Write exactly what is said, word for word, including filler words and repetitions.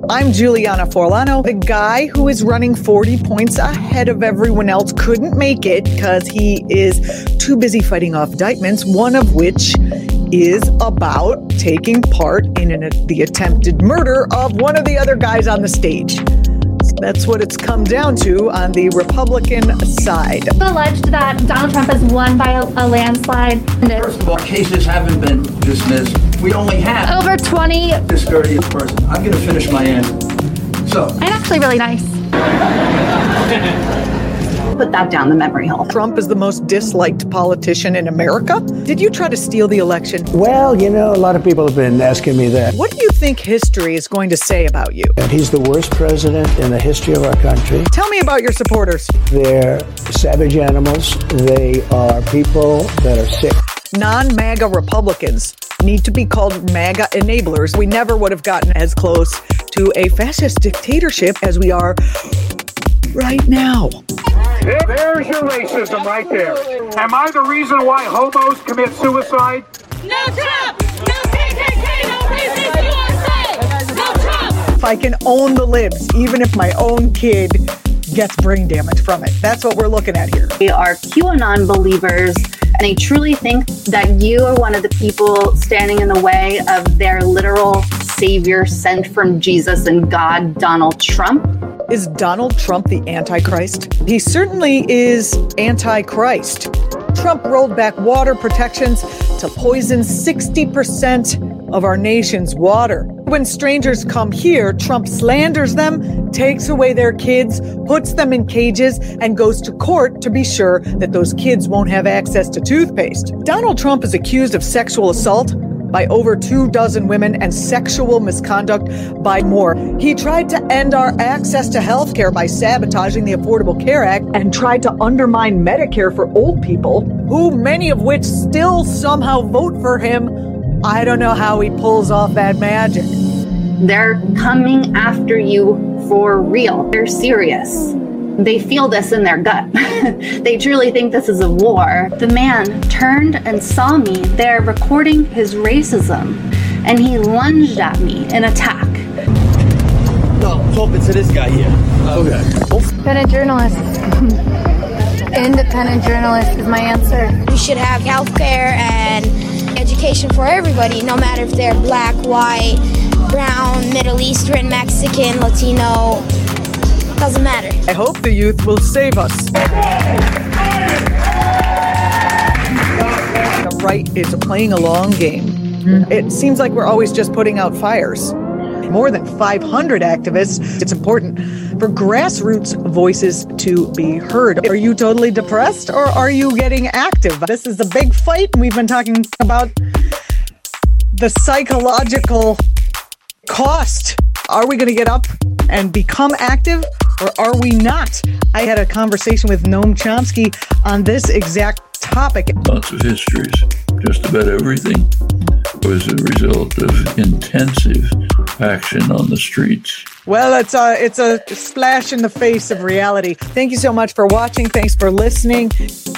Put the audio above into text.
I'm Juliana Forlano. The guy who is running forty points ahead of everyone else couldn't make it because he is too busy fighting off indictments, one of which is about taking part in an, the attempted murder of one of the other guys on the stage. That's what it's come down to on the Republican side. It's alleged that Donald Trump has won by a, a landslide. First of all, cases haven't been dismissed. We only have over twenty discourteous person. I'm going to finish my answer. So, I'm actually really nice. Put that down the memory hole. Trump is the most disliked politician in America. Did you try to steal the election? Well, you know, a lot of people have been asking me that. What do you think history is going to say about you? And he's the worst president in the history of our country. Tell me about your supporters. They're savage animals. They are people that are sick. Non-MAGA Republicans need to be called MAGA enablers. We never would have gotten as close to a fascist dictatorship as we are right now. There's your racism right there. Am I the reason why hobos commit suicide? No Trump! No K K K! No racist U S A! No Trump! If I can own the libs, even if my own kid gets brain damage from it. That's what we're looking at here. They are QAnon believers, and they truly think that you are one of the people standing in the way of their literal savior sent from Jesus and God, Donald Trump. Is Donald Trump the Antichrist? He certainly is Antichrist. Trump rolled back water protections to poison sixty percent of our nation's water. When strangers come here, Trump slanders them, takes away their kids, puts them in cages, and goes to court to be sure that those kids won't have access to toothpaste. Donald Trump is accused of sexual assault by over two dozen women and sexual misconduct by more. He tried to end our access to health care by sabotaging the Affordable Care Act and tried to undermine Medicare for old people, who many of which still somehow vote for him. I don't know how he pulls off that magic. They're coming after you for real. They're serious. They feel this in their gut. They truly think this is a war. The man turned and saw me there recording his racism, and he lunged at me in attack. No, I'm talking to this guy here. Okay. Independent journalist. Independent journalist is my answer. We should have health care and education for everybody, no matter if they're black, white, brown, Middle Eastern, Mexican, Latino. Doesn't matter. I hope the youth will save us. The right is playing a long game. Mm-hmm. It seems like we're always just putting out fires. More than five hundred activists. It's important for grassroots voices to be heard. Are you totally depressed or are you getting active? This is a big fight. We've been talking about the psychological cost. Are we going to get up and become active, or are we not? I had a conversation with Noam Chomsky on this exact topic. Lots of histories. Just about everything was a result of intensive action on the streets. Well, it's a, it's a splash in the face of reality. Thank you so much for watching. Thanks for listening.